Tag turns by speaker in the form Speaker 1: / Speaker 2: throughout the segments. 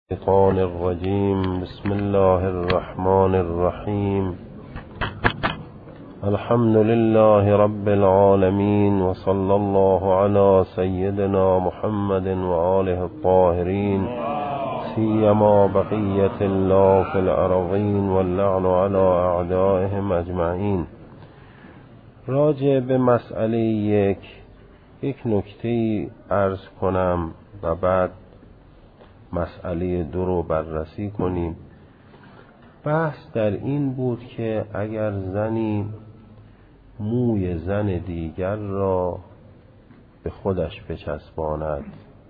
Speaker 1: الشيطان الرجيم. بسم الله الرحمن الرحيم. الحمد لله رب العالمين، وصلى الله على سيدنا محمد وآله الطاهرين، سيما بقية الله في الأرضين، واللعن على أعدائهم أجمعين. راجع به مسئله یک نکته عرض کنم و بعد مسئله 2 رو بررسی کنیم. بحث در این بود که اگر زنی موی زن دیگر را به خودش بچسباند،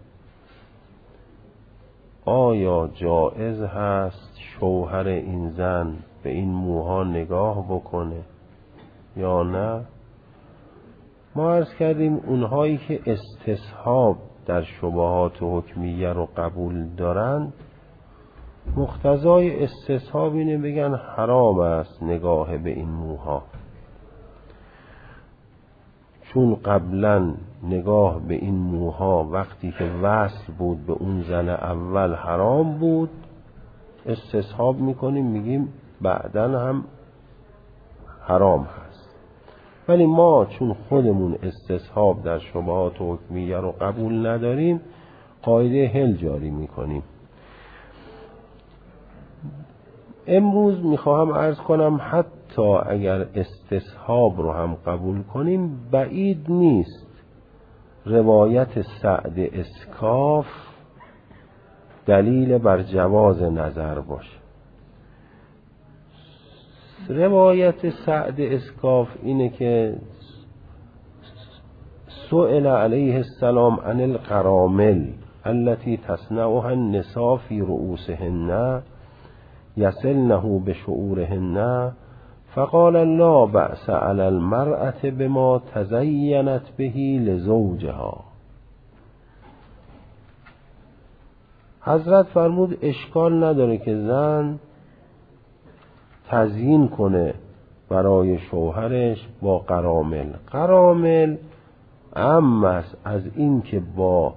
Speaker 1: آیا جایز هست شوهر این زن به این موها نگاه بکنه یا نه؟ ما عرض کردیم اونهایی که استصحاب در شبهات حکمیه رو قبول دارند، مقتضای استصحاب اینه بگن حرام است نگاه به این موها، چون قبلا نگاه به این موها وقتی که وصل بود به اون زن اول حرام بود، استصحاب میکنیم میگیم بعدن هم حرام هست. ولی ما چون خودمون استصحاب در شبهات حکمیه رو قبول نداریم، قاعده حل جاری میکنیم. امروز میخواهم عرض کنم حتی اگر استصحاب رو هم قبول کنیم، بعید نیست روایت سعد اسکاف دلیل بر جواز نظر باشه. روایت سعد اسکاف اینه که سئل علیه السلام عن القرامل التي تصنعها النساء في رؤوسهن يصلنه بشعورهن فقال لا بأس على المرأة بما تزينت به لزوجها. حضرت فرمود اشکال نداره که زن تزیین کنه برای شوهرش با قرامل. قرامل عام است از این که با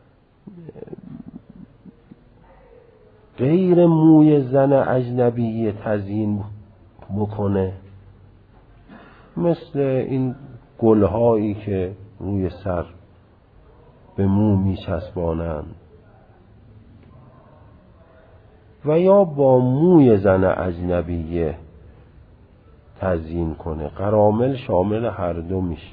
Speaker 1: غیر موی زن اجنبی تزیین بکنه، مثل این گلهایی که روی سر به مو میچسبانند، و یا با موی زن اجنبیه تزیین کنه. قرامل شامل هر دو میشه.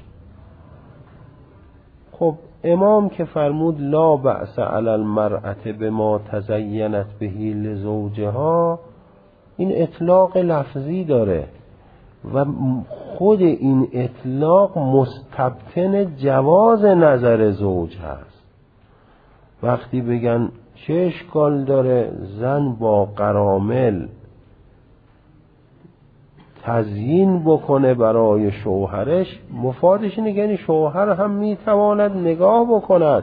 Speaker 1: خب امام که فرمود لا بأس علی المرأة بما تزینت به لزوجها، این اطلاق لفظی داره و خود این اطلاق مستبطن جواز نظر زوج هست. وقتی بگن چه اشکال داره زن با قرامل تزیین بکنه برای شوهرش، مفادش اینه یعنی شوهر هم میتواند نگاه بکند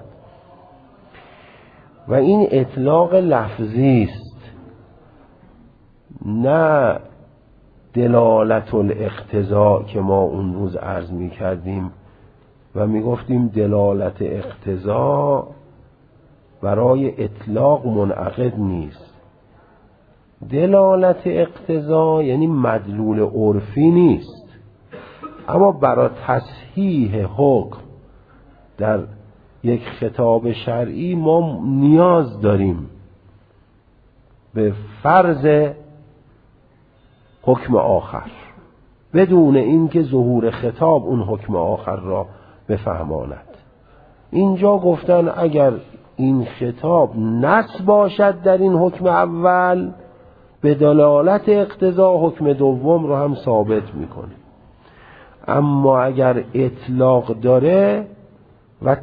Speaker 1: و این اطلاق لفظی است، نه دلالت الاقتضا که ما اون روز عرض میکردیم و میگفتیم دلالت اقتضا برای اطلاق منعقد نیست. دلالت اقتضا یعنی مدلول عرفی نیست، اما برای تصحیح حکم در یک خطاب شرعی ما نیاز داریم به فرض حکم آخر، بدون اینکه ظهور خطاب اون حکم آخر را بفهماند. اینجا گفتن اگر این خطاب نص باشد در این حکم اول، به دلالت اقتضا حکم دوم رو هم ثابت میکنه. اما اگر اطلاق داره و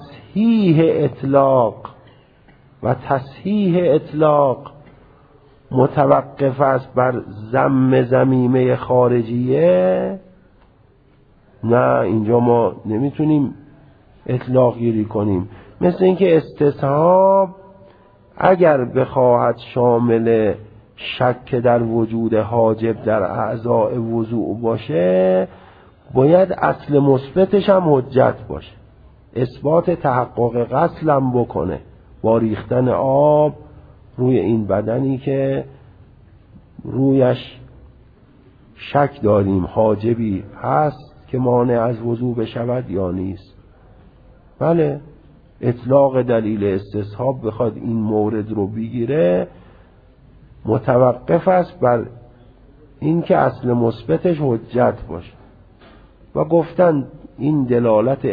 Speaker 1: تصحیح اطلاق متوقف است بر ذم ذمیمه خارجیه، نه اینجا ما نمیتونیم اطلاق گیری کنیم. مثل اینکه استصحاب اگر بخواهد شامل شک در وجود حاجب در اعضاء وضوء باشه، باید اصل مثبتش هم حجت باشه، اثبات تحقق غسل هم بکنه با ریختن آب روی این بدنی که رویش شک داریم حاجبی هست که مانع از وضوء بشود یا نیست. بله، اطلاق دلیل استصحاب بخواد این مورد رو بگیره متوقف است بر این که اصل مثبتش حجت باشه و گفتن این دلالت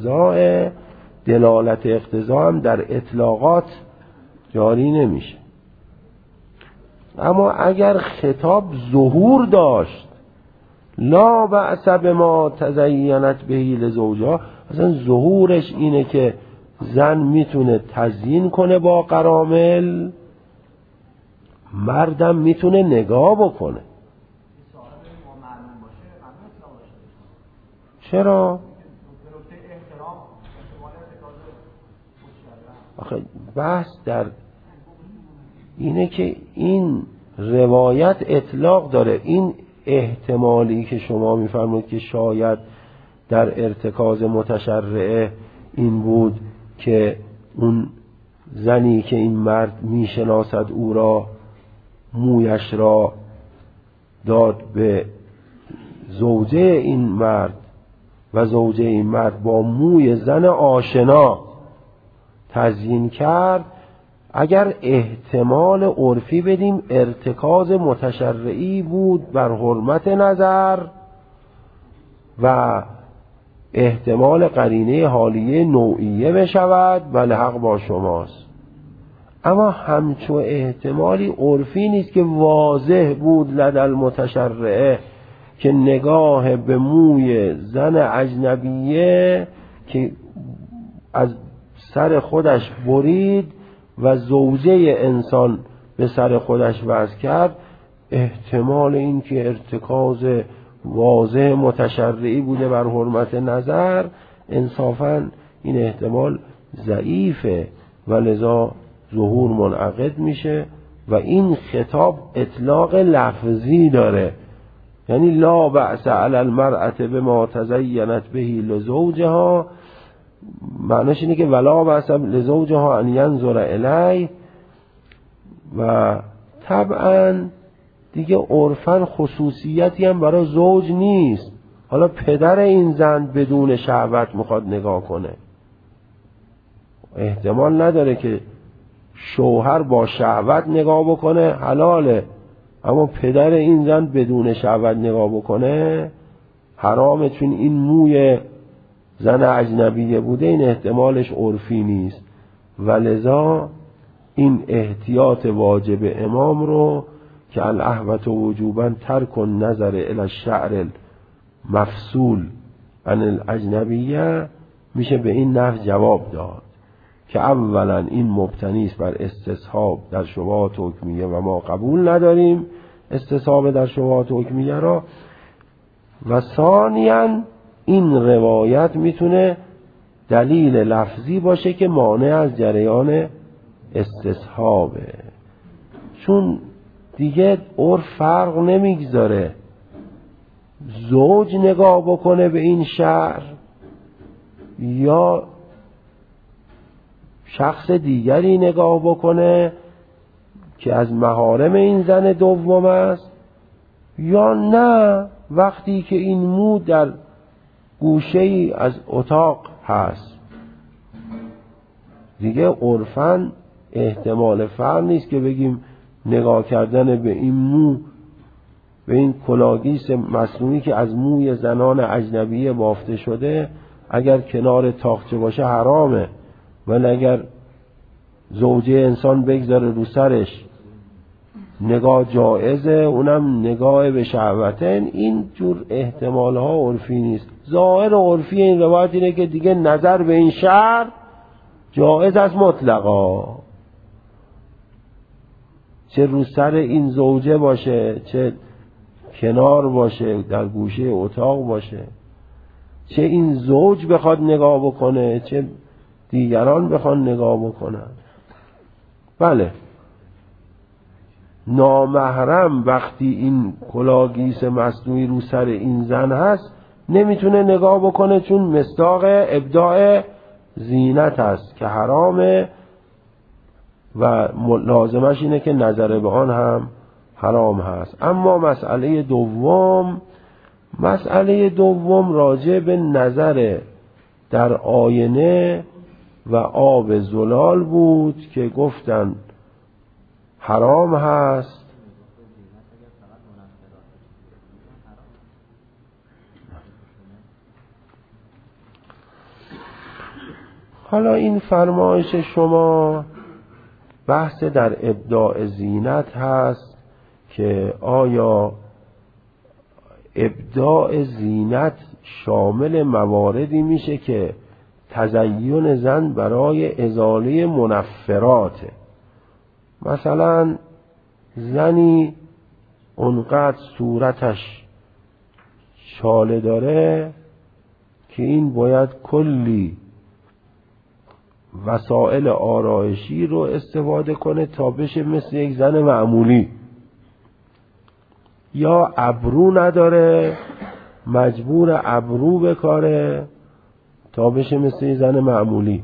Speaker 1: اقتضاء هم در اطلاقات جاری نمیشه. اما اگر خطاب ظهور داشت لا بأس بما تزینت به لزوجها، اصلا ظهورش اینه که زن میتونه تزیین کنه با قرامل، مردم میتونه نگاه بکنه. چرا؟ آخه بحث در اینه که این روایت اطلاق داره. این احتمالی که شما میفرمایید که شاید در ارتکاز متشرعه این بود که اون زنی که این مرد میشناسد او را مویش را داد به زوجه این مرد و زوجه این مرد با موی زن آشنا تزیین کرد. اگر احتمال عرفی بدیم ارتکاز متشرعی بود بر حرمت نظر و احتمال قرینه حالیه نوعیه بشود، بله حق با شماست. اما همچو احتمالی عرفی نیست که واضح بود لدى المتشرعه که نگاه به موی زن اجنبیه که از سر خودش برید و زوجه انسان به سر خودش وضع کرد، احتمال این که ارتکاز واضح متشرعی بوده بر حرمت نظر، انصافاً این احتمال ضعیفه و لذا ظهور منعقد میشه و این خطاب اطلاق لفظی داره. یعنی لا بأس علی المرأة بما تزینت به لزوجها، معنیش اینه که ولا بأس لزوجها ان ینظر الیه. و طبعا دیگه عرفاً خصوصیتی هم برای زوج نیست. حالا پدر این زن بدون شهوت میخواد نگاه کنه، احتمال نداره که شوهر با شهوت نگاه بکنه، حلاله. اما پدر این زن بدون شهوت نگاه بکنه حرامه، چون این موی زن اجنبیه بوده. این احتمالش عرفی نیست و لذا این احتیاط واجب امام رو که الاحوط وجوبا ترک النظر الی الشعر مفصول عن الاجنبیه میشه به این نحو جواب داد که اولا این مبتنی است بر استصحاب در شبهات حکمیه و ما قبول نداریم استصحاب در شبهات حکمیه را، و ثانیاً این روایت میتونه دلیل لفظی باشه که مانع از جریان استصحابه، چون دیگه عرف فرق نمیگذاره زوج نگاه بکنه به این شعر یا شخص دیگری نگاه بکنه که از محارم این زن دوم است، یا نه وقتی که این مو در گوشه ای از اتاق هست. دیگه عرفاً احتمال فرق نیست که بگیم نگاه کردن به این مو، به این کلاگیس مصنوعی که از موی زنان اجنبیه بافته شده، اگر کنار تاقچه باشه حرامه، ولی اگر زوجه انسان بگذاره رو سرش نگاه جائزه، اونم نگاه به شهوتن. این جور احتمال ها عرفی نیست. ظاهر عرفی این روایت اینه که دیگه نظر به این شعر جائز از مطلقا، چه رو سر این زوجه باشه، چه کنار باشه، در گوشه اتاق باشه، چه این زوج بخواد نگاه بکنه، چه دیگران بخوان نگاه بکنن. بله، نامحرم وقتی این کلاگیس مصنوعی رو سر این زن هست نمیتونه نگاه بکنه، چون مصداق ابداع زینت هست که حرامه. و لازمش اینه که نظر به آن هم حرام هست. اما مسئله دوم راجع به نظر در آینه و آب زلال بود که گفتن حرام هست. حالا این فرمایش شما بحث در ابداع زینت هست که آیا ابداع زینت شامل مواردی میشه که تزیین زن برای ازاله منفراته. مثلا زنی اونقدر صورتش چاله داره که این باید کلی وسایل آرایشی رو استفاده کنه تا بشه مثل یک زن معمولی، یا ابرو نداره مجبور ابرو بکاره تا بشه مثل یک زن معمولی،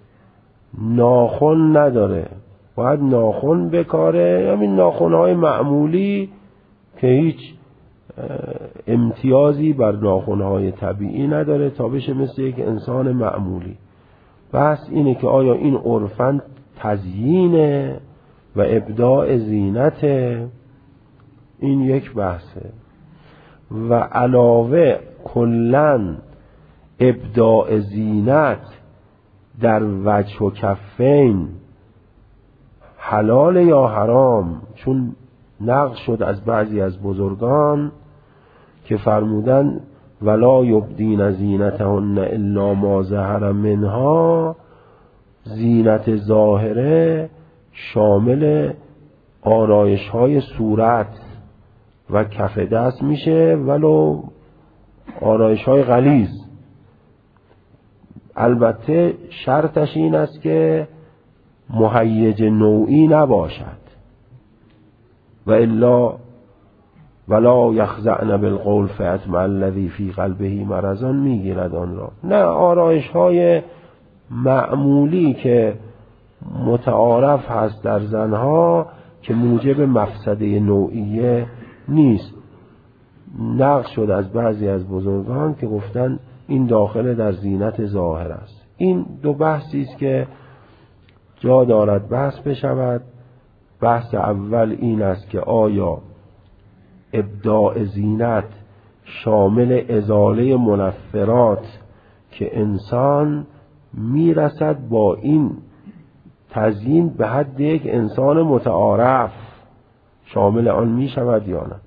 Speaker 1: ناخن نداره باید ناخن بکاره، همین ناخن‌های معمولی که هیچ امتیازی بر ناخن‌های طبیعی نداره تا بشه مثل یک انسان معمولی. بحث اینه که آیا این عرفاً تزیینه و ابداع زینته؟ این یک بحثه. و علاوه کلاً ابداع زینت در وجه و کفین حلال یا حرام؟ چون نقل شد از بعضی از بزرگان که فرمودن ولا یبدین زینتهن الا ما ظهر منها، زینت ظاهره شامل آرایش های صورت و کف دست میشه ولو آرایش های غلیظ. البته شرطش این است که مهیج نوعی نباشد و الا ولا یخضعن بالقول فیطمع الذی فی قلبه مرض میگیرد آن را. نه، آرایش های معمولی که متعارف هست در زنها که موجب مفسده نوعیه نیست. نقل شد از بعضی از بزرگان که گفتن این داخل در زینت ظاهر است. این دو بحثی است که جا دارد بحث بشود. بحث اول این است که آیا ابداع زینت شامل ازاله منفرات که انسان میرسد با این تزیین به حد یک انسان متعارف، شامل آن میشود یا نه؟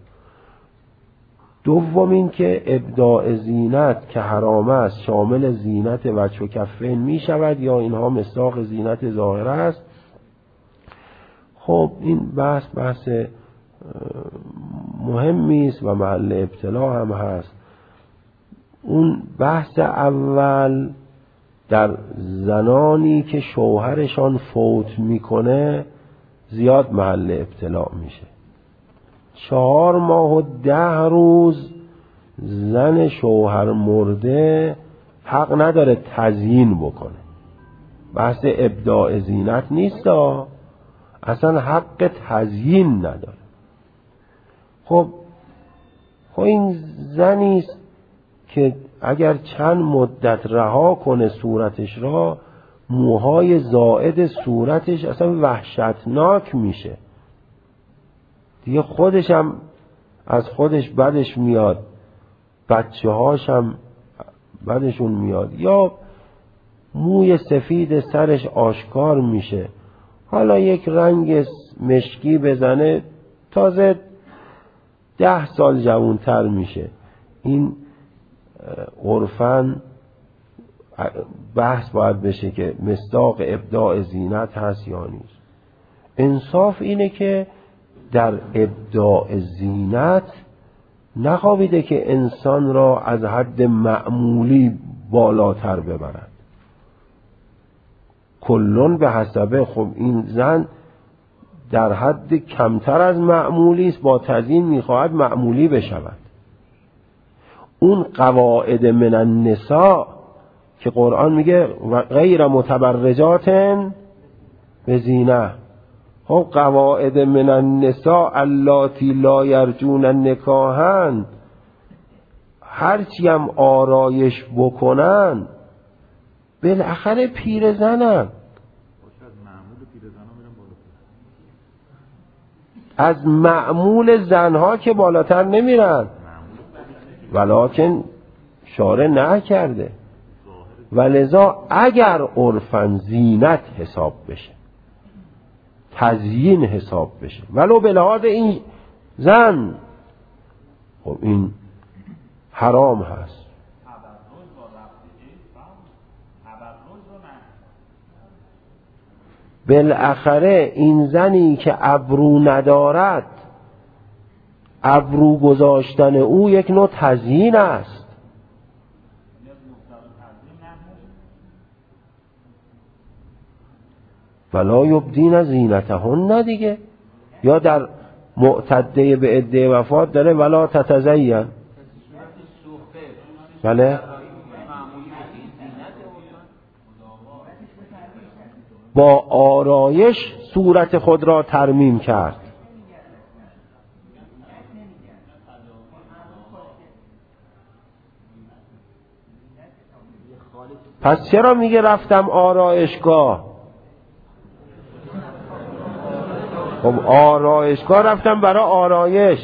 Speaker 1: دوم این که ابداع زینت که حرام است شامل زینت وجه و کفین میشود یا اینها مصداق زینت ظاهر است؟ خب این بحث مهمی است و محل ابتلا هم هست. اون بحث اول در زنانی که شوهرشان فوت میکنه زیاد محل ابتلا میشه. 4 ماه و 10 روز زن شوهر مرده حق نداره تزیین بکنه. بحث ابداع زینت نیست، اصلا حق تزیین نداره. خب این زنی است که اگر چند مدت رها کنه صورتش را، موهای زائد صورتش اصلا وحشتناک میشه دیگه، خودش هم از خودش بدش میاد، بچه هاش هم بدشون میاد، یا موی سفید سرش آشکار میشه، حالا یک رنگ مشکی بزنه تازه 10 سال جوانتر میشه. این عرفاً بحث باید بشه که مصداق ابداع زینت هست یا نیست. انصاف اینه که در ابداع زینت نخوابیده که انسان را از حد معمولی بالاتر ببرد. کلون به حسبه. خب این زن در حد کمتر از معمولی است، با تزیین میخواهد معمولی بشود. اون قواعد من النساء که قرآن میگه غیر متبرجات به زینه، خب قواعد من النساء اللاتی لا یرجون نکاحن، هرچی هم آرایش بکنن بالاخره پیرزنن. از معمول زنها که بالاتر نمیرن، ولکن شارع نکرده. ولذا اگر عرفاً زینت حساب بشه، تزیین حساب بشه، ولو به لحاظ این زن، خب این حرام هست. بالاخره این زنی که ابرو ندارد، ابرو گذاشتن او یک نوع تزیین است. ولا یبدین زینتهن دیگه، یا در معتده به عده وفات داره ولا تتزین. بله، با آرایش صورت خود را ترمیم کرد. پس چرا میگه رفتم آرایشگاه؟ خب آرایشگاه رفتم برای آرایش.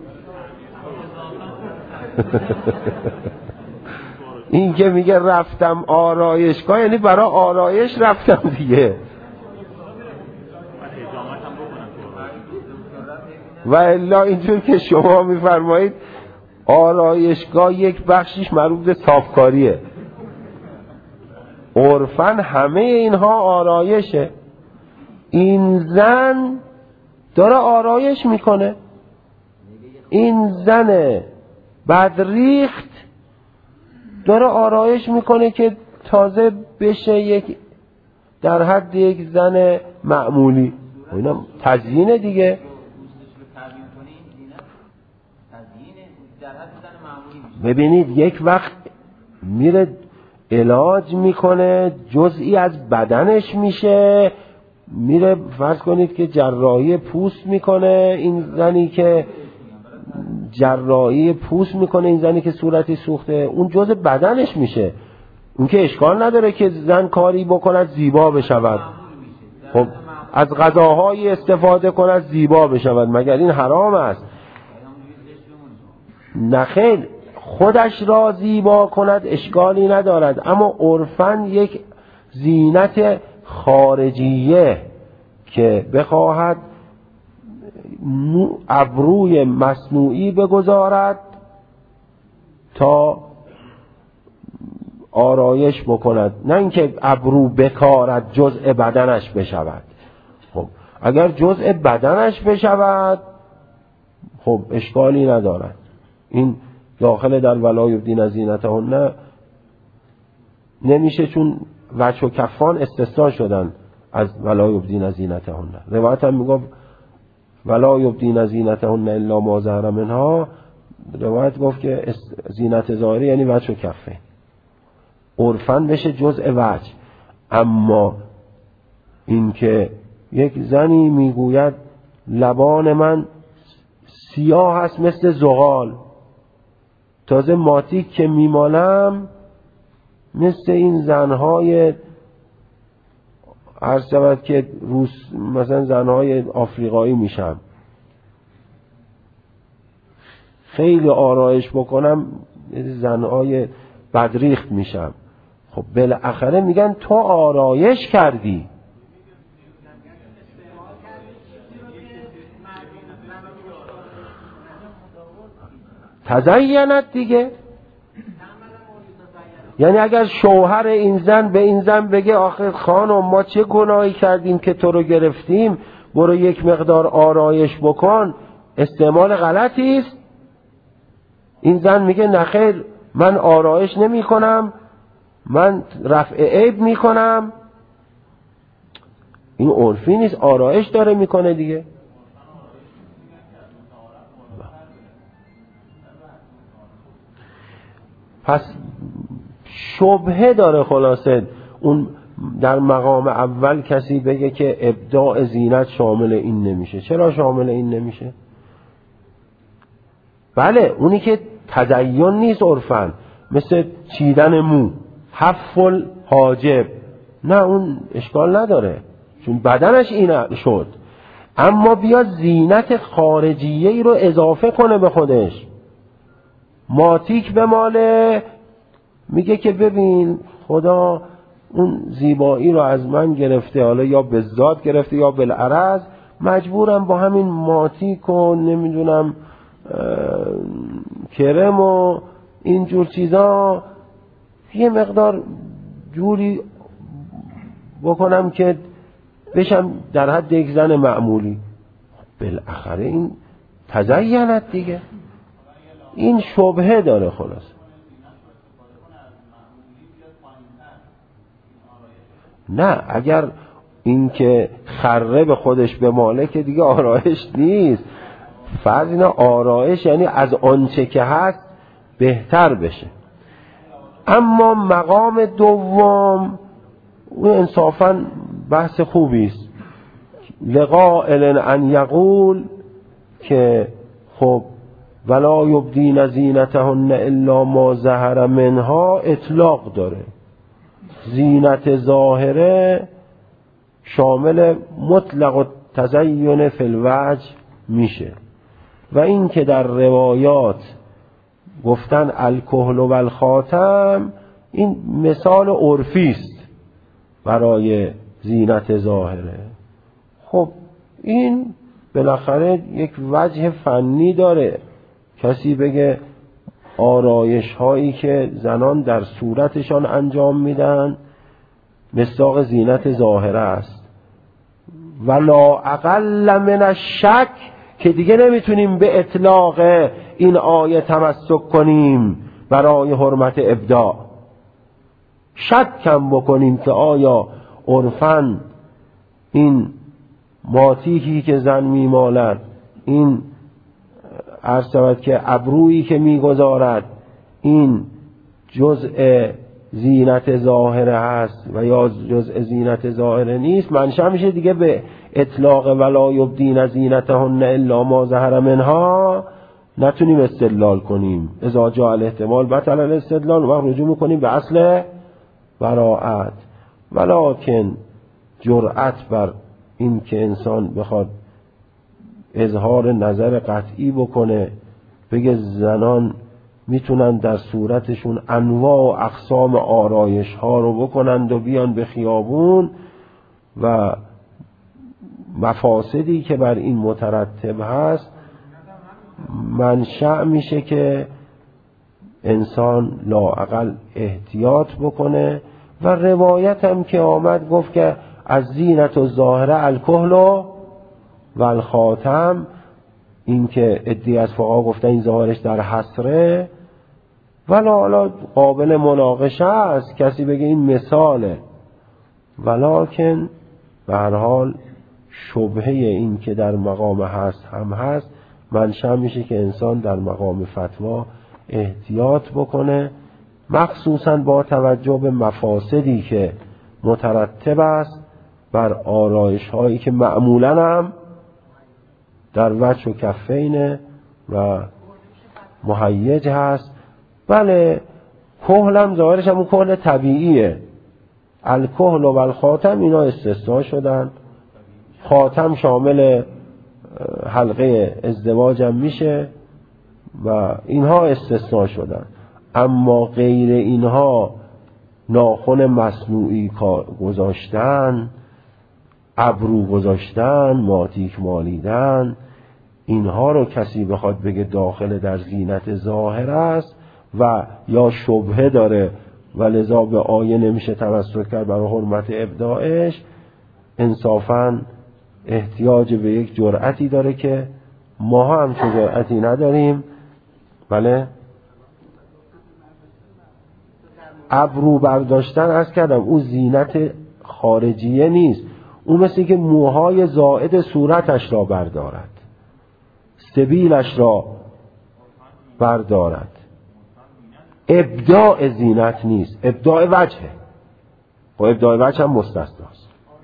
Speaker 1: این که میگه رفتم آرایشگاه یعنی برای آرایش رفتم دیگه. و الا اینجور که شما میفرمایید آرایشگاه یک بخشیش مربوط به صافکاریه، عرفاً همه اینها آرایشه. این زن داره آرایش میکنه، این زن بدریخت داره آرایش میکنه که تازه بشه یک در حد یک زن معمولی. اینا تزیینه دیگه. ببینید یک وقت میره علاج میکنه، جزئی از بدنش میشه، میره فرض کنید که جراحی پوست میکنه، این زنی که جراحی پوست میکنه، این زنی که صورتی سوخته، اون جزء بدنش میشه. اون که اشکال نداره که زن کاری بکند زیبا بشود، خب از غذاهایی استفاده کند زیبا بشود، مگر این حرام است؟ نخیر، خودش را زیبا کند اشکالی ندارد، اما عرفاً یک زینت خارجیه که بخواهد ابروی مصنوعی بگذارد تا آرایش بکند، نه اینکه ابرو بکارد جزء بدنش بشود. خب اگر جزء بدنش بشود خب اشکالی ندارد، این داخل در ولا یبدین زینتهن نمیشه، چون وجه و کفان استثناء شدن از ولا یبدین زینتهن. روایت هم میگفت ولا یبدین زینتهن الا ما ظهر منها، روایت گفت که زینت ظاهری یعنی وجه و کفه، عرفاً بشه جزء وجه. اما این که یک زنی میگوید لبان من سیاه هست مثل زغال، تازه ماتیک که میمالم مثل این زنهای عرض شود که مثلا زنهای آفریقایی میشم، خیلی آرایش بکنم زنهای بدریخت میشم. خب بالاخره میگن تو آرایش کردی، تزینت دیگه. یعنی اگر شوهر این زن به این زن بگه آخه خانم ما چه گناهی کردیم که تو رو گرفتیم، برو یک مقدار آرایش بکن، استعمال غلطی است. این زن میگه نخیر من آرایش نمی کنم، من رفع عیب می کنم. این عرفی نیست، آرایش داره میکنه دیگه. پس شبهه داره خلاصه اون در مقام اول کسی بگه که ابداع زینت شامل این نمیشه. چرا شامل این نمیشه؟ بله اونی که تزین نیست عرفاً، مثل چیدن مو، حفل حاجب، نه اون اشکال نداره چون بدنش این شد، اما بیاد زینت خارجیه ای رو اضافه کنه به خودش. ماتیک به ماله، میگه که ببین خدا اون زیبایی رو از من گرفته، حالا یا به ذات گرفته یا بالعرض، مجبورم با همین ماتیک و نمیدونم کرم و اینجور چیزا یه مقدار جوری بکنم که بشم در حد یک زن معمولی. بالاخره این تزینت دیگه، این شبهه داره. خلاص نه، اگر این که خره به خودش به ماله که دیگه آرایش نیست. فرض اینه آرایش یعنی از آنچه که هست بهتر بشه. اما مقام دوم اون انصافاً بحث خوبی است. لقائل ان یقول که خب ولا یبدین زینتهن الا ما ظهر منها اطلاق داره. زینت ظاهره شامل مطلق تزین فی الوجه میشه. و این که در روایات گفتن الکحل و الخاتم، این مثال عرفی است برای زینت ظاهره. خب این بالاخره یک وجه فنی داره. کسی بگه آرایش هایی که زنان در صورتشان انجام میدن مصداق زینت ظاهره است. ولا اقل من الشک، که دیگه نمیتونیم به اطلاق این آیه تمسک کنیم برای حرمت ابداع. شک کم بکنیم که آیا عرفاً این ماتیکی که زن میمالد، این عرض شود که ابرویی که میگذارد، این جزء زینت ظاهره هست و یا جزء زینت ظاهره نیست، منشأ میشه دیگه به اطلاق ولا یبدین زینتهن الا ما ظهر منها نتونیم استدلال کنیم. اذا جاء الاحتمال بطل الاستدلال، و رجوع میکنیم به اصل براءت. ولکن جرأت بر این که انسان بخواد اظهار نظر قطعی بکنه، بگه زنان میتونن در صورتشون انواع و اقسام آرایش ها رو بکنند و بیان به خیابون، و مفاسدی که بر این مترتب هست منشأ میشه که انسان لااقل احتیاط بکنه. و روایت هم که آمد گفت که از زینت و ظاهره الکحل و الخاتم، این که ادعی از فقها گفتن این ظاهرش در حصره، ولی حالا قابل مناقشه است، کسی بگه این مثاله، ولکن به هر حال شبهه این که در مقام هست هم هست، منشأ میشه که انسان در مقام فتوا احتیاط بکنه، مخصوصا با توجه به مفاسدی که مترتب است بر آرایش هایی که معمولا هم در وجه و کفین و مهیج هست. بله کحل هم ظاهرش هم اون کحل طبیعیه. الکحل و الخاتم اینا استثناء شدن. خاتم شامل حلقه ازدواج هم میشه و اینها استثناء شدن. اما غیر اینها ناخن مصنوعی گذاشتن، ابرو گذاشتن، ماتیک مالیدن، اینها رو کسی بخواد بگه داخل در زینت ظاهر است و یا شبهه داره و لذا به آیه نمیشه تمسک کرد برای حرمت ابداعش، انصافاً احتیاج به یک جرأتی داره که ما هم چه جرأتی نداریم. بله ابرو برداشتن از کردم اون زینت خارجیه نیست، اون مثل که موهای زائد صورتش را بردارد، سبیلش را بردارد. ابداع زینت نیست، ابداع وجهه. خب ابداع وجه هم مستثناست.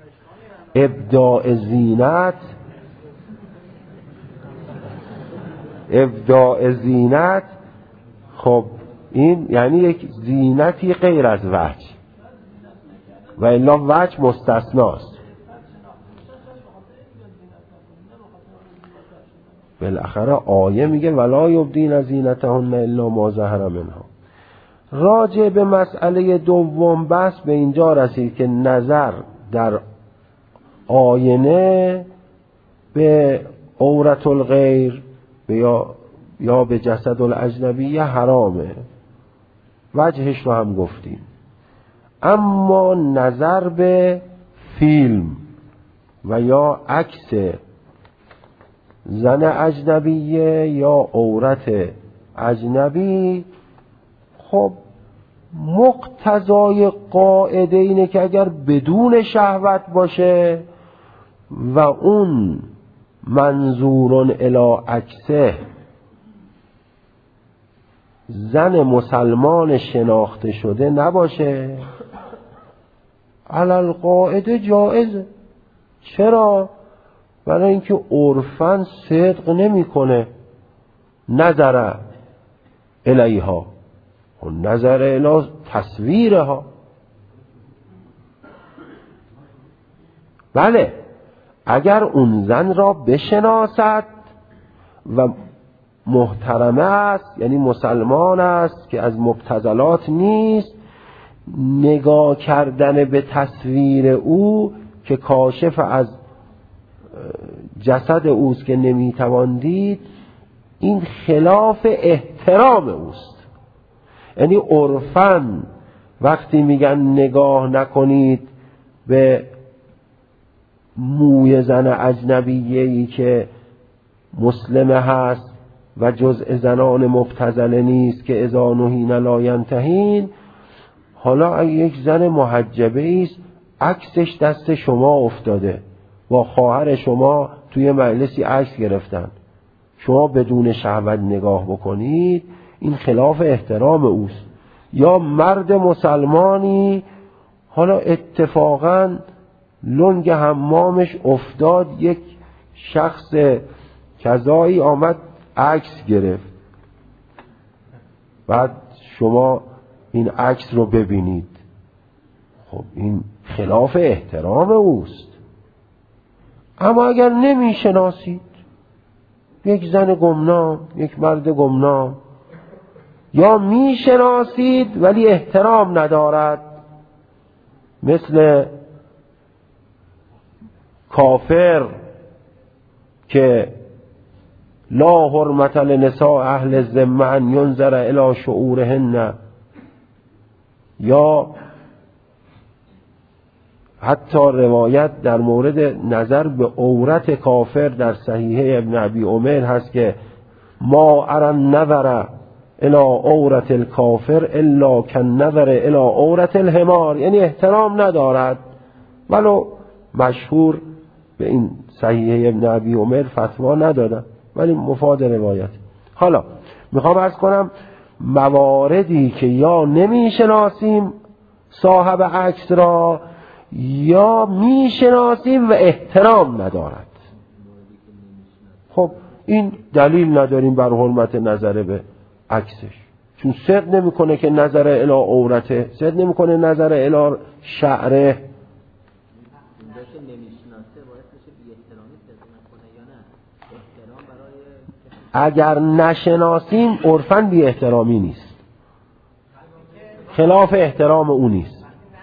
Speaker 1: ابداع زینت خب این یعنی یک زینتی غیر از وجه و الا وجه مستثناست. بالاخره آیه میگه ولا یبدین زینتهن الا ما ظهر منها. راجع به مسئله دوم بس به اینجا رسید که نظر در آینه به عورت الغیر یا به جسد الاجنبی حرامه، وجهش رو هم گفتیم. اما نظر به فیلم و یا عکس زن اجنبیه یا عورت اجنبی، خب مقتضای قاعده اینه که اگر بدون شهوت باشه و اون منظورون الی عکسه زن مسلمان شناخته شده نباشه، علل قاعده جائزه. چرا؟ برای اینکه عرفاً صدق نمیکنه نظر الیها و نظر الی تصویرها. بله اگر اون زن را بشناسد و محترمه است، یعنی مسلمان است که از مبتذلات نیست، نگاه کردن به تصویر او که کاشف از جسد اوست که نمیتوان دید، این خلاف احترام اوست. یعنی عرفاً وقتی میگن نگاه نکنید به موی زن اجنبیه‌ای که مسلمه هست و جزء زنان مبتذله نیست که اذا نهین لا ینتهین، حالا اگه یک زن محجبه است عکسش دست شما افتاده، با خواهر شما توی مجلسی عکس گرفتن، شما بدون شهوت نگاه بکنید، این خلاف احترام اوست. یا مرد مسلمانی حالا اتفاقاً لنگ حمامش افتاد، یک شخص کذایی آمد عکس گرفت، بعد شما این عکس رو ببینید، خب این خلاف احترام اوست. اما اگر نمی شناسید یک زن گمنام، یک مرد گمنام، یا می شناسید ولی احترام ندارد، مثل کافر که لا حرمت لنساء اهل الذمه ان ینظر الی شعورهن، یا حتی روایت در مورد نظر به عورت کافر در صحیحه ابن ابی عمر هست که ما ارى النظر الی عورت الکافر الا کالنظر الی عورت الحمار، یعنی احترام ندارد. ولو مشهور به این صحیحه ابن ابی عمر فتوا ندادن ولی مفاد روایت. حالا میخوام عرض کنم مواردی که یا نمیشناسیم صاحب عکس را یا میشناسیم و احترام ندارد، خب این دلیل نداریم بر حرمت نظر به عکسش، چون صدق نمیکنه که نظر الی عورته، صدق نمیکنه نظر الی شعره. اگر نشناسیم عرفاً بی احترامی نیست، خلاف احترام او نیست.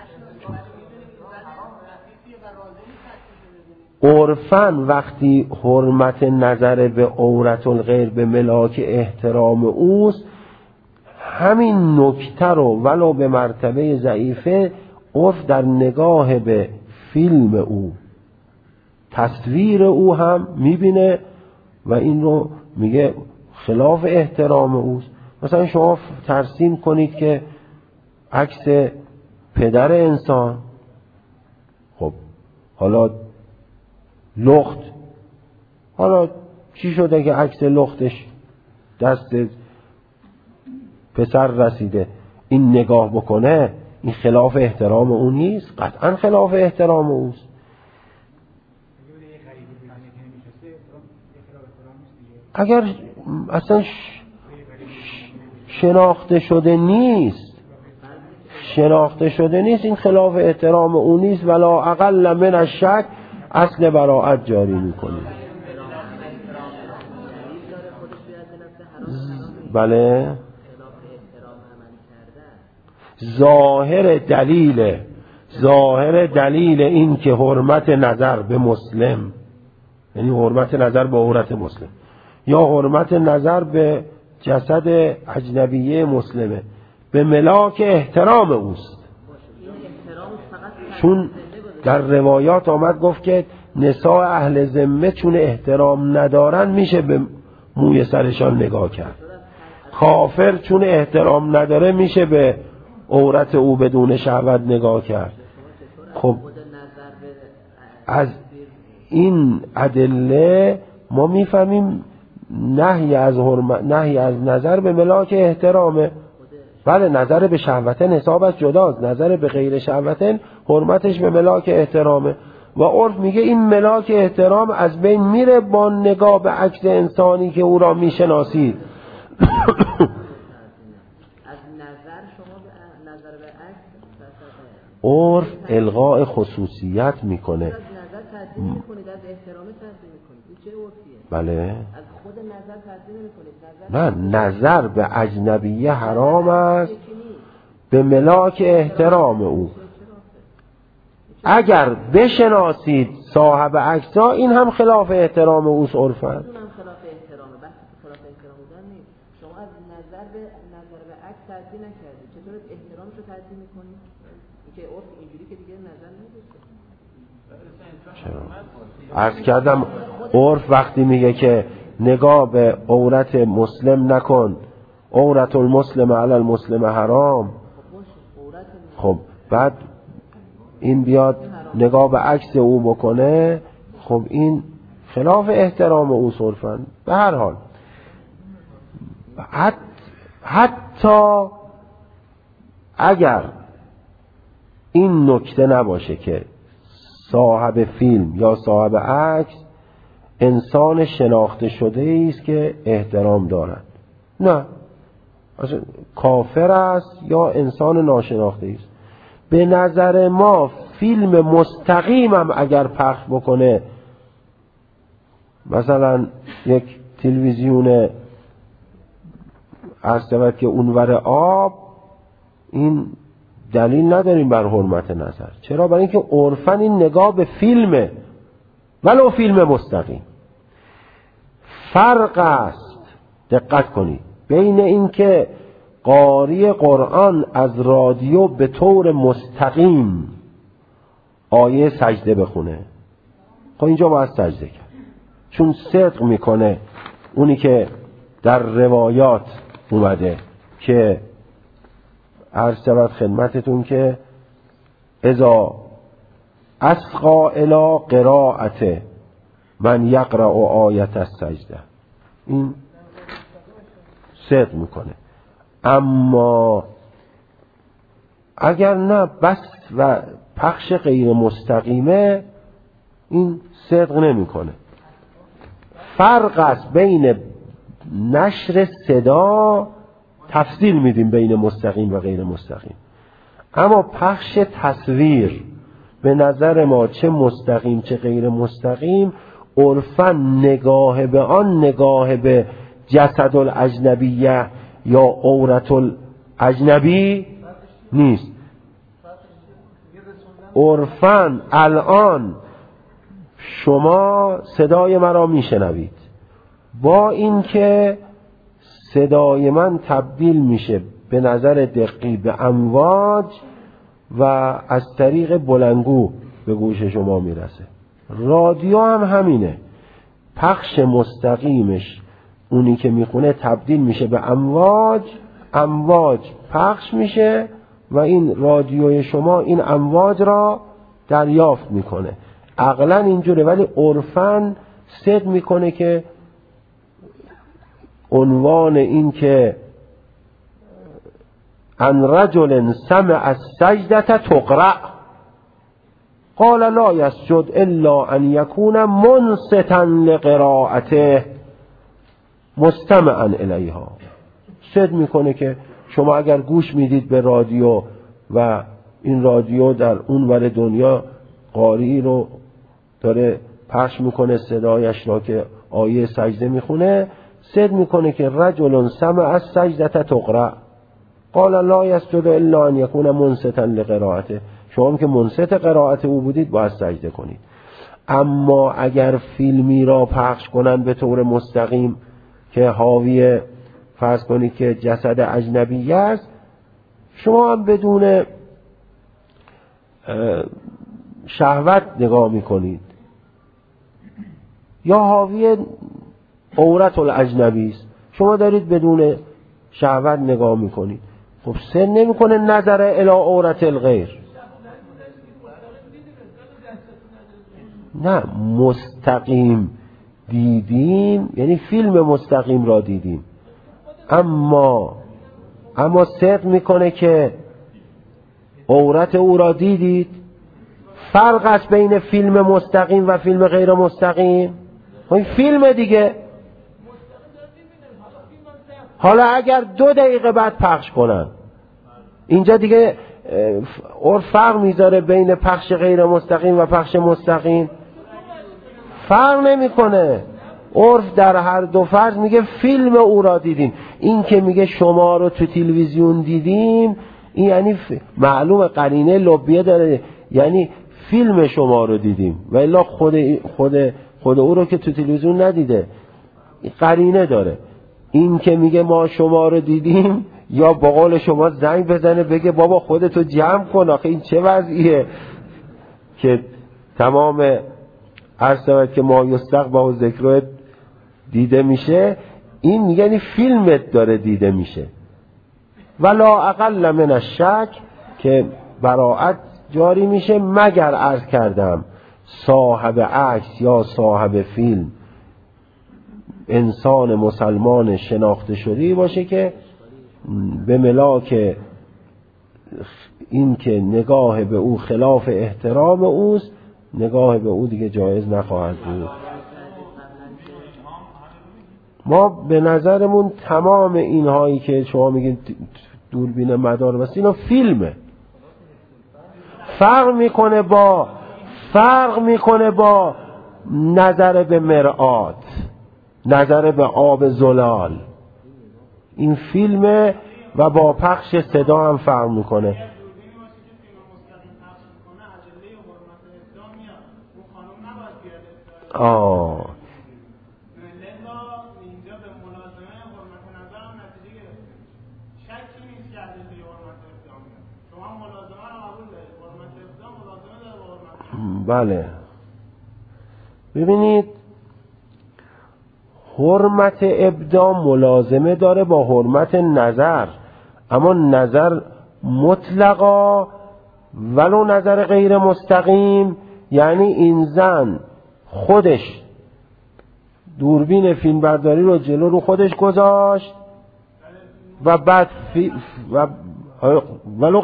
Speaker 1: عرفاً وقتی حرمت نظر به عورت الغیر به ملاک احترام اوست، همین نکته رو ولو به مرتبه ضعیفه عرف در نگاه به فیلم او، تصویر او هم میبینه و این رو میگه خلاف احترام اوست. مثلا شما ترسیم کنید که عکس پدر انسان، خب حالا لخت، حالا چی شده که عکس لختش دست پسر رسیده، این نگاه بکنه این خلاف احترام اون نیست؟ قطعا خلاف احترام اوست. اگر اصلا شناخته شده نیست این خلاف احترام اون نیست. ولا اقل من الشک اصل براءت جاری میکنیم. بله، ظاهر دلیل این که حرمت نظر به مسلم، یعنی حرمت نظر به عورت مسلم یا حرمت نظر به جسد اجنبیه مسلمه، به ملاک احترام اوست. چون در روایات آمد گفت که نساء اهل ذمه چون احترام ندارن میشه به موی سرشان نگاه کرد. کافر چون احترام نداره میشه به عورت او بدون شهوت نگاه کرد. خب از این ادله ما میفهمیم نهی از نظر به ملاک احترامه. بله، نظر به شهوتن حسابش جداست، نظر به غیر شهوتن حرمتش به ملاک احترامه. و عرف میگه این ملاک احترام از بین میره با نگاه به عکس انسانی که او را میشناسید.
Speaker 2: از نظر شما به نظر به عکس
Speaker 1: عرف الغاء خصوصیت میکنه.
Speaker 2: از نظر تعدیل میکنید، از احترام تعدیل میکنید. این چه عرفیه؟
Speaker 1: بله،
Speaker 2: از خود نظر تعدیل نمیکنید.
Speaker 1: نه، نظر به اجنبیه حرام است به ملاک احترام او. اگر بشناسید صاحب عکس‌ها، این هم خلاف احترام اوست عرفاً.
Speaker 2: اون هم خلاف احترامه. بحث خلاف احترام بودن نیست. شما از نظر به عکس تعدیل نکردید، چطور احترامش رو تعدیل میکنید؟ که عرف اینجوری که دیگه نظر نمیشه.
Speaker 1: چرا؟ عرض کردم عرف وقتی میگه که نگاه به عورت مسلم نکن، عورت المسلم علی المسلم حرام، خب بعد این بیاد نگاه به عکس او بکنه، خب این خلاف احترام او صرفاً. به هر حال حتی اگر این نکته نباشه که صاحب فیلم یا صاحب عکس انسان شناخته شده است که احترام دارد، نه، کافر است یا انسان ناشناخته است، به نظر ما فیلم مستقیم هم اگر پخش بکنه، مثلا یک تلویزیون عرض که اونور آب، این دلیل نداریم بر حرمت نظر. چرا؟ برای اینکه عرفاً این نگاه به فیلمه، ولو فیلم مستقیم. فرق است، دقت کنید، بین اینکه قاری قرآن از رادیو به طور مستقیم آیه سجده بخونه، خب اینجا باید سجده کرد، چون صدق میکنه اونی که در روایات اومده که عرض شود خدمتتون که اذا اسقا الی قراءت من یقرأ آیت السجده، این صدق میکنه. اما اگر نه بس و پخش غیر مستقیمه، این صدق نمیکنه. فرق است بین نشر صدا، تفصیل میدیم بین مستقیم و غیر مستقیم، اما پخش تصویر به نظر ما چه مستقیم چه غیر مستقیم، عرفاً نگاه به آن نگاه به جسد الاجنبیه یا عورت الاجنبی نیست. عرفاً الان شما صدای مرا میشنوید، با اینکه صدای من تبدیل میشه به نظر دقیق به امواج و از طریق بلندگو به گوش شما میرسه. رادیو هم همینه، پخش مستقیمش اونی که میخونه تبدیل میشه به امواج پخش میشه و این رادیوی شما این امواج را دریافت میکنه. عقلاً اینجوره، ولی عرفاً صدق میکنه که عنوان این که عن رجل سمع السجدة تقرأ قال لا يسجد الا ان يكون منصتا لقراءته مستمعا الیها. صد میکنه که شما اگر گوش میدید به رادیو و این رادیو در اون ور دنیا قاری رو داره پخش میکنه صدایش را که آیه سجده میخونه، صد میکنه که رجل سمع السجدة تقرأ قال لا يسجد الا ان يكون منصتا لقراءته. شما که منصت قرائت او بودید باید سجده کنید. اما اگر فیلمی را پخش کنن به طور مستقیم که حاوی فرض کنید که جسد اجنبی است، شما هم بدون شهوت نگاه میکنید، یا حاوی عورت الاجنبی است، شما دارید بدون شهوت نگاه میکنید. خب سن نمیکنه نظر الی عورت الغیر. نه، مستقیم دیدیم یعنی فیلم مستقیم را دیدیم، اما صدق میکنه که عورت او را دیدید. فرق است بین فیلم مستقیم و فیلم غیر مستقیم. این فیلم دیگه. حالا اگر 2 دقیقه بعد پخش کنن، اینجا دیگه عرف فرق میذاره بین پخش غیر مستقیم و پخش مستقیم؟ فرق نمیکنه. عرف در هر دو فرض میگه فیلم او را دیدیم. این که میگه شما رو تو تلویزیون دیدیم، این یعنی معلوم قرینه لبیه داره، یعنی فیلم شما رو دیدیم، و الا خود او رو که تو تلویزیون ندیده، قرینه داره. این که میگه ما شما رو دیدیم، یا با قول شما زنگ بزنه بگه بابا خودتو جمع کن، آخه این چه وضعیه که تمام عرض که ما یستقبح و ذکر دیده میشه. این میگه یعنی فیلمت داره دیده میشه. ولا اقل من الشک که براءت جاری میشه، مگر عرض کردم صاحب عکس یا صاحب فیلم انسان مسلمان شناخته شده‌ای باشه که به ملاک این که نگاه به او خلاف احترام اوست، نگاه به او دیگه جایز نخواهد بود. ما به نظرمون تمام اینهایی که شما میگید دوربین مدار واسه اینا فیلمه. فرق میکنه با نظر به مرآت، نظر به آب زلال. این فیلمه و با پخش صدا هم فرق میکنه. بله، ببینید حرمت ابداع ملازمه داره با حرمت نظر، اما نظر مطلقا ولو نظر غیر مستقیم، یعنی این زن خودش دوربین فیلم برداری رو جلو رو خودش گذاشت و بعد ولو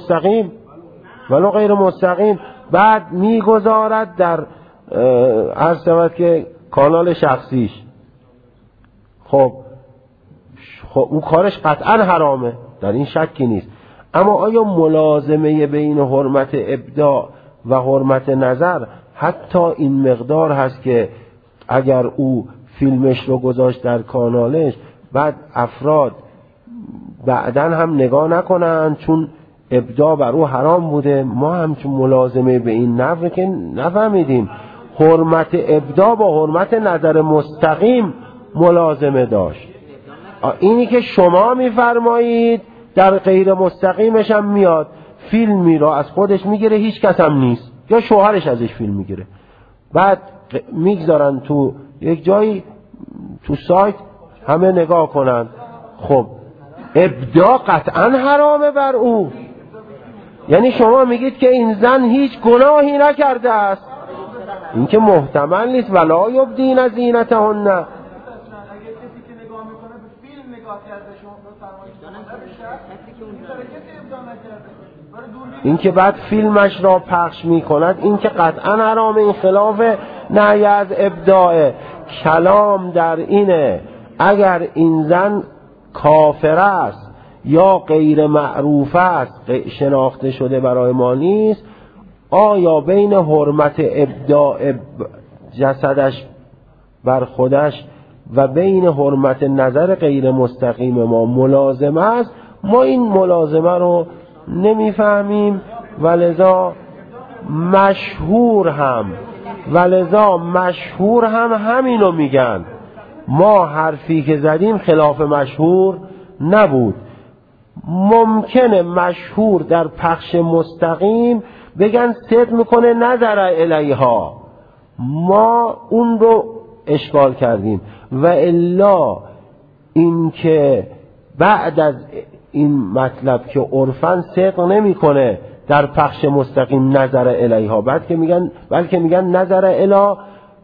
Speaker 1: غیر مستقیم بعد میگذارد در عرض شود که کانال شخصیش. خب اون کارش قطعا حرامه، در این شکی نیست. اما آیا ملازمه بین حرمت ابداع و حرمت نظر حتی این مقدار هست که اگر او فیلمش رو گذاشت در کانالش، بعد افراد بعدن هم نگاه نکنن چون ابداع بر او حرام بوده؟ ما هم چون ملازمه به این نفر که نفهمیدیم حرمت ابداع با حرمت نظر مستقیم ملازمه داشت. اینی که شما میفرمایید در غیر مستقیمش هم میاد فیلمی را از خودش میگیره، هیچ کس هم نیست، یا شوهرش ازش فیلم میگیره، بعد میگذارن تو یک جایی تو سایت همه نگاه کنن. خب ابداع قطعا حرامه بر او. یعنی شما میگید که این زن هیچ گناهی نکرده است. این که محتمل نیست. ولا یبدین زینتهن. این که بعد فیلمش را پخش می کند این که قطعا حرام، این خلاف نهی از ابداع. کلام در اینه اگر این زن کافر است یا غیر معروف است، شناخته شده برای ما نیست، آیا بین حرمت ابداع جسدش بر خودش و بین حرمت نظر غیر مستقیم ما ملازمه است؟ ما این ملازمه رو نمیفهمیم و لذا مشهور هم همینو میگن. ما حرفی که زدیم خلاف مشهور نبود. ممکنه مشهور در پخش مستقیم بگن صدق میکنه نظر الیها، ما اون رو اشکال کردیم، و الا این که بعد از این مطلب که عرفاً صدق نمیکنه در پخش مستقیم نظر الیها، بلکه میگن نظر الی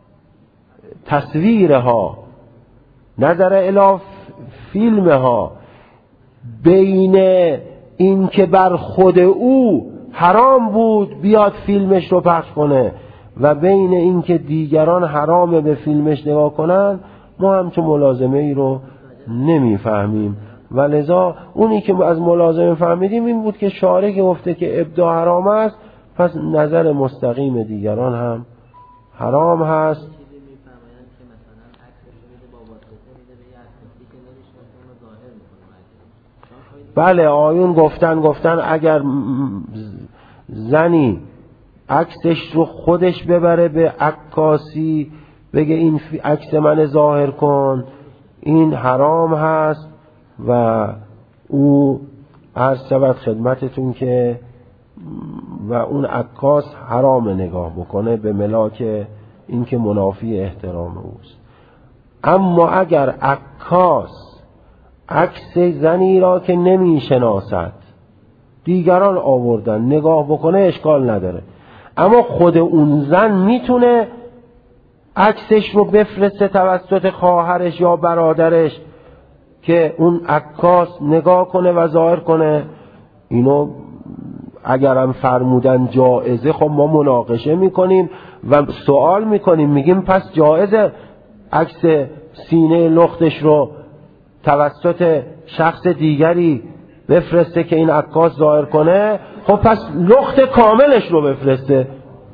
Speaker 1: تصویرها، نظر الی فیلمها. بین این که بر خود او حرام بود بیاد فیلمش رو پخش کنه و بین این که دیگران حرامه به فیلمش نگاه کنن، ما همچون ملازمه ای رو نمیفهمیم. و لذا اونی که از ملازمه فهمیدیم این بود که شارع گفته که ابداع حرام است، پس نظر مستقیم دیگران هم حرام هست. بله آیون گفتن اگر زنی عکسش رو خودش ببره به عکاسی بگه این عکس من ظاهر کن، این حرام هست. و او عرض شود خدمتتون که و اون عکاس حرام نگاه بکنه به ملاک این که منافی احترام اوست. اما اگر عکاس عکس زنی را که نمی شناسد دیگران آوردن نگاه بکنه اشکال نداره، اما خود اون زن میتونه عکسش رو بفرسته توسط خواهرش یا برادرش که اون عکاس نگاه کنه و ظاهر کنه. اینو اگرم فرمودن جائزه، خب ما مناقشه میکنیم و سوال میکنیم، میگیم پس جائزه عکس سینه لختش رو توسط شخص دیگری بفرسته که این عکاس ظاهر کنه؟ خب پس لخت کاملش رو بفرسته.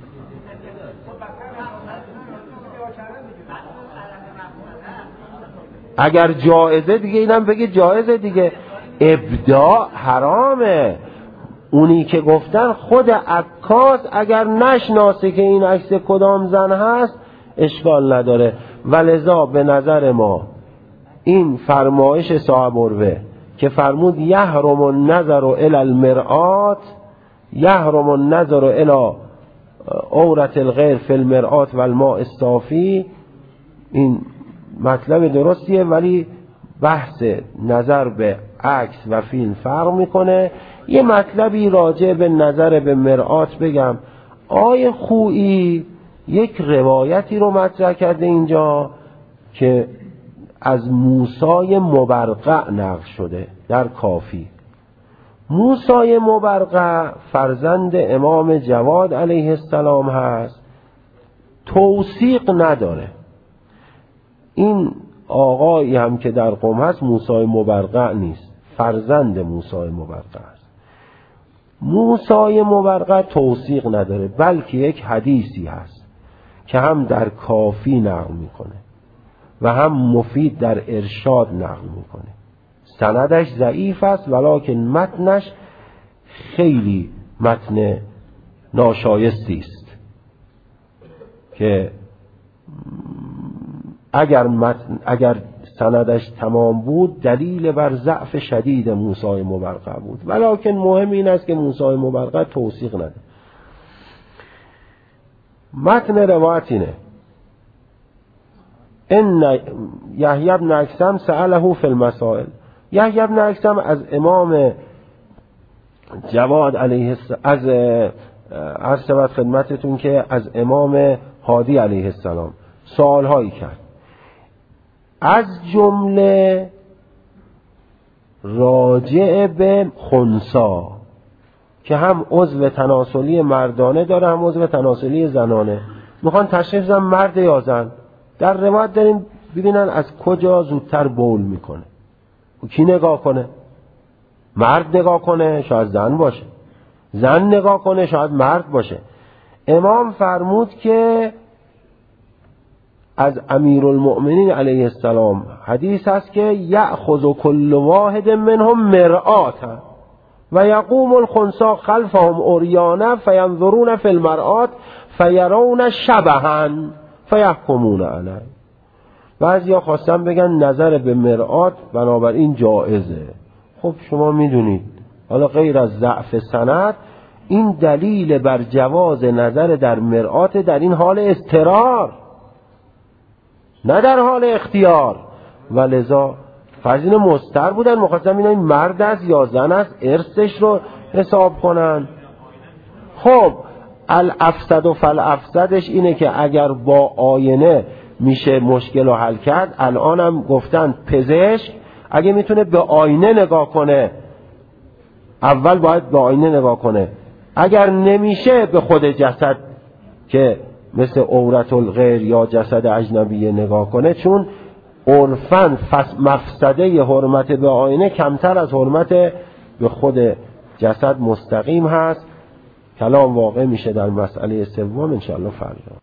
Speaker 1: اگر جایزه دیگه اینم بگه جایزه دیگه. ابداع حرامه. اونی که گفتن خود عکاس اگر نشناسه که این عکس کدام زن هست اشکال نداره. ولذا به نظر ما این فرمایش صاحب اروه که فرمود یحرم النظر الی المرآت، یحرم النظر الی عورت الغیر فی المرآت و الماء الصافی، این مطلب درستیه، ولی بحث نظر به عکس و فیلم فرق میکنه. یه مطلبی راجع به نظر به مرآت بگم. آیه خویی یک روایتی رو مطرح کرده اینجا که از موسی مبرقع نقل شده در کافی. موسی مبرقع فرزند امام جواد علیه السلام هست، توثیق نداره. این آقایی هم که در قم هست موسی مبرقع نیست، فرزند موسی مبرقع است. موسی مبرقع توثیق نداره، بلکه یک حدیثی هست که هم در کافی نقل میکنه و هم مفید در ارشاد نقل میکنه. سندش ضعیف است ولکن متنش خیلی متن ناشایستی است که اگر سندش تمام بود دلیل بر ضعف شدید موسی مبرقع بود، ولکن مهم این است که موسی مبرقع توثیق نده. متن روایت اینه: ان یحیی بن اکثم سأله فی المسائل. یحیی بن اکثم از امام جواد علیه السلام، از عرض شود خدمتتون که از امام هادی علیه السلام سوال هایی کرد. از جمله راجع به خنثی که هم عضو تناسلی مردانه داره هم عضو تناسلی زنانه، میخوان تشخیص بدن مرد یا زن. در روایت داریم ببینن از کجا زودتر بول میکنه. کی نگاه کنه؟ مرد نگاه کنه شاید زن باشه، زن نگاه کنه شاید مرد باشه. امام فرمود که از امیرالمؤمنین علیه السلام حدیث هست که یأخذ کل واحد منهم مرآتا و یقوم الخنثی خلفهم عریانا فینظرون فی المرآت فیرون شبها فیحکمون علیه. بعضیا خواستن بگن نظر به مرآت بنابراین جایزه. خب شما میدونید حالا غیر از ضعف سند این دلیل بر جواز نظر در مرآت در این حال اضطرار نه در حال اختیار، و لذا فرزین مستر بودن مخواستن این مرد است یا زن است ارثش رو حساب کنن. خب الافسد و فالافسدش اینه که اگر با آینه میشه مشکل رو حل کرد، الان هم گفتن پزشک اگه میتونه به آینه نگاه کنه اول باید به آینه نگاه کنه، اگر نمیشه به خود جسد که مثل عورت الغیر یا جسد اجنبی نگاه کنه، چون عرفاً مفسده حرمت به آینه کمتر از حرمت به خود جسد مستقیم هست. کلام واقع میشه در مسئله سوم انشاءالله فردا.